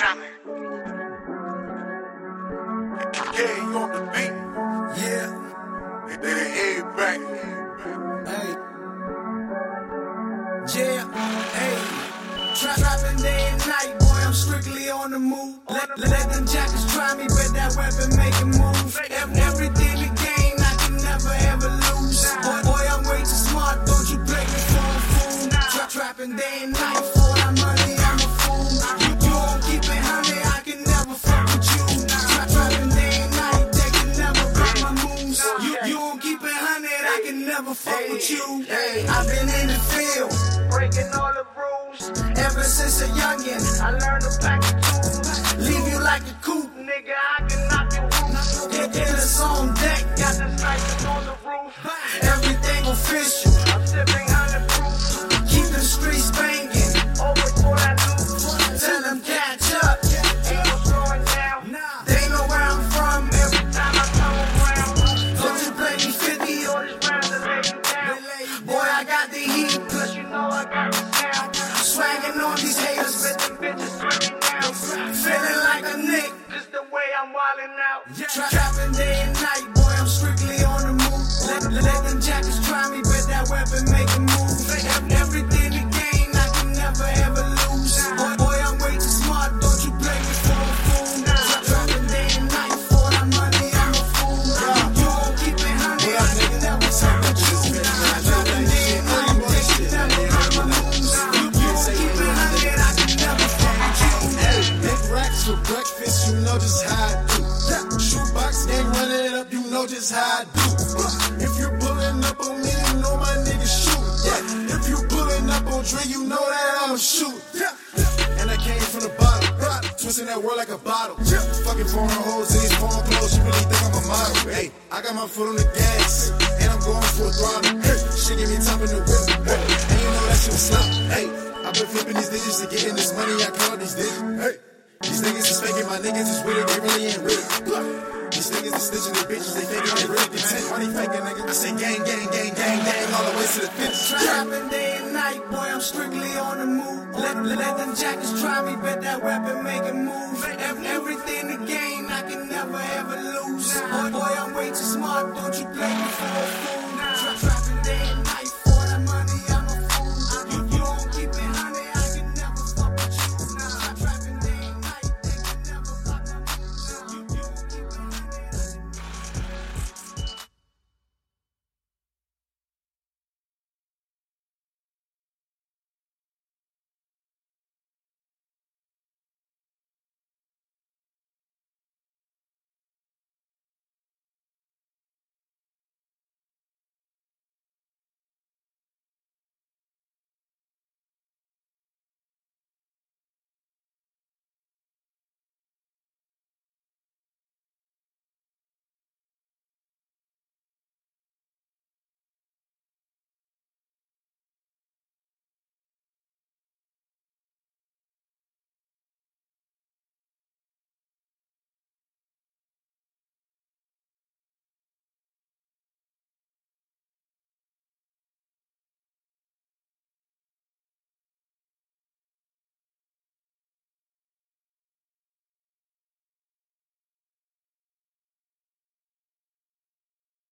drummer. Yeah, you on the beat? Yeah. They head back. Hey. Yeah. Hey. Trapping day and night, boy, I'm strictly on the move. Let them jackets try me, bet that weapon make a move. Everything the game, I can never ever lose. Boy, I'm way too smart, don't you play me for a fool. Trapping day and night, for that money, I'm a fool. You won't keep it honey, I can never fuck with you. Trapping day and night, they can never break my moves. You won't keep it honey, I can never fuck with you. Hey, I've been in the field, breaking all the rules. Ever since a youngin', I learned to pack the tools. Leave you like a coupe, nigga, I can knock your roof. Get us on deck, got the snipers on the roof. Everything official, I'm sipping 100 proof. Keep the streets banging, over for that loot. Tell them catch up, ain't no slowing down. They know where I'm from, every time I come around. Don't you play me 50 or this round to lay you down. Boy, I got the heat, cause you know I got the sound. Swagging on these haters, but them bitches screaming now. Feeling like a nick, just the way I'm wildin' out. Trapping day and night, boy, I'm strictly on the move. Let them jackets try me, bet that weapon make a move. Everything the game, I can never ever lose. Boy, I'm way too smart, don't you play me for a fool. Trapping day and night, for that money, I'm a fool. You won't keep it honey, I can never fuck with you. Trapping day and night, they can never break my moves. Big racks for breakfast, you know just how I do. Shoebox gang running it up, you know just how I do. If you're pulling up on me, you know my niggas shoot. If you pulling up on Dre, you know that I'ma shoot. And I came from the bottom, twisting that world like a bottle. Fucking foreign hoes in these foreign clothes, you really think I'm a model. Hey, I got my foot on the gas, and I'm going for a throttle. Hey, she give me top in the whip, and you know that shit was slap. Hey, I've been flipping these digits to get in this money, I call these digits. Hey, these niggas is faking, my niggas is with it, they really ain't with it. These niggas is stitching the bitches, they faking, they really content. Money faking, nigga. I say gang, gang, gang, gang, gang, all the way to the finish. Trapping day and night, boy, I'm strictly on the move. Let them jackets try me, bet that weapon make a move. Everything the game, I can never ever lose. Boy, I'm way too smart, don't you play me for a fool.